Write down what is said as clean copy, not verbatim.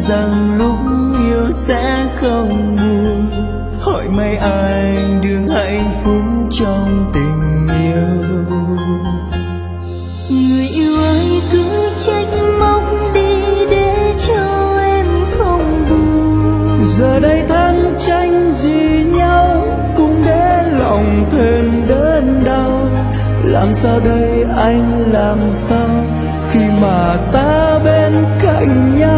rằng lúc yêu sẽ không buồn. Hỏi mấy anh đừng hạnh phúc trong tình yêu. Người yêu ơi cứ trách móc đi để cho em không buồn. Giờ đây thân tranh gì nhau cũng để lòng thêm đớn đau. Làm sao đây anh làm sao khi mà ta bên cạnh nhau.